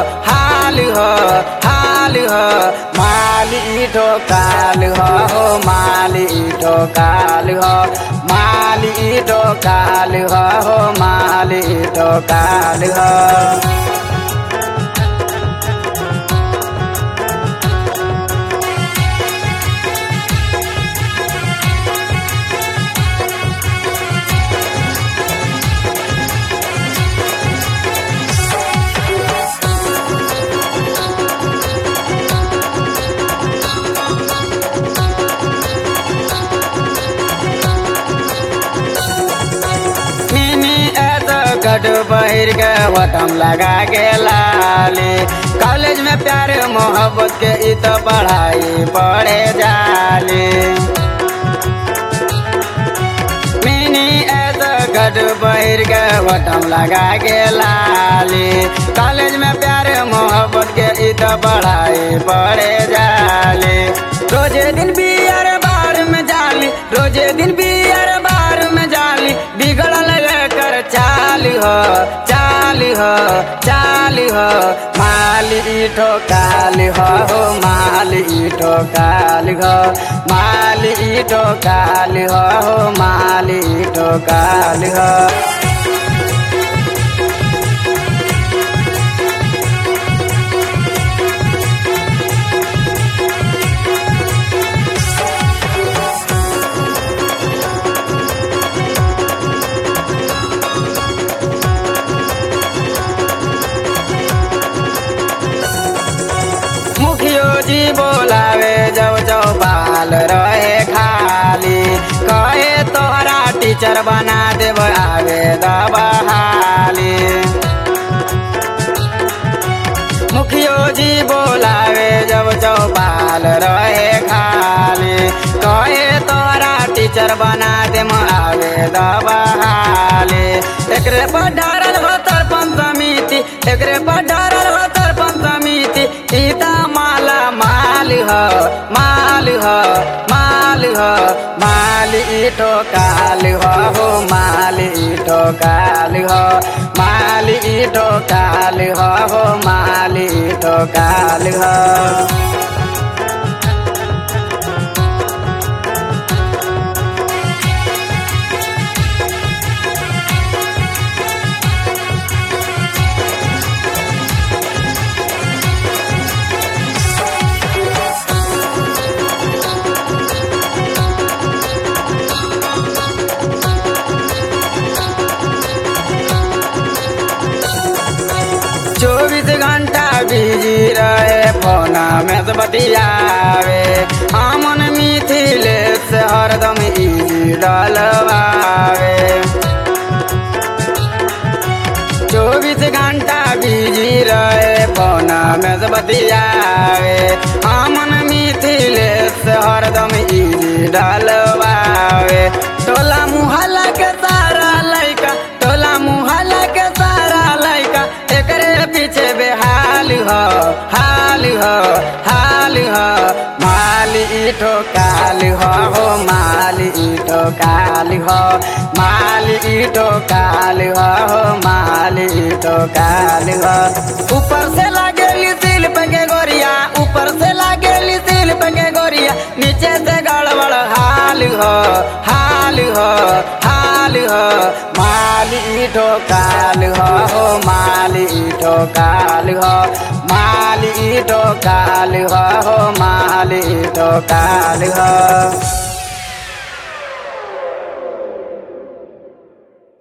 हाल हो हाल हो माली ठोकाल हो माली ठोकाल हो माली ठोकाल हो माली ठोकाल हो। गढ़ बहिर के वटम लगा के लाली कॉलेज में प्यार मोहब्बत के इ तो पढ़ाई पढ़े जाली मिनी ऐसा गढ़ बहिर के वटम लगा के लाली कॉलेज में प्यार मोहब्बत के इ तो पढ़ाई पढ़े जाली रोजे दिन बियर बार में जाली रोजे दिन बियर बार में जाली बिगड़ल कर चाल हो चाल हो चाल हो माली ठोकाल हो माली ठोकाल हो माली ठोकाल हो माली ठोकाल हो। जी बोलावे जब चौपाल रहे खाली कहे तोहरा टीचर बना देव आवे दबहाली मुखियो जी बोलावे जब चौपाल रहे खाली कहे तोहरा टीचर बना देव आवे दबहाली एकरे पर डारल हो तरपन समिति एकरे पर डारल हो तरपन समिति सीता माला माल हो माल हो माल हो माली ठोकाल हो माली ठोकाल हो माली ठोकाल हो माली ठोकाल हो। चौबीस घंटा बिजी रहे फोन में से बतियावे हमन मिथिले से हरदम इजी डलवावे 24 घंटा बिजी रहे फोन में से बतियावे हमन मिथिले से हरदम इजी डलवावे टोला मुहल्ला के सारा लइका टोला मुहल्ला के सारा लइका एकरे पीछे बेहाल हो हाल हो हाल हो माली ठोकाल हो माली ठोकाल हो माली ठोकाल हो माली ठोकाल हो। ऊपर से लागेली सिल पे के गोरिया ऊपर से लागेली सिल पे के गोरिया नीचे से गड़बड़ हाल हो हाल हो हाल हो माली ठोकाल हो माली ठोकाल हो माली ठोकाल हो माली ठोकाल हो।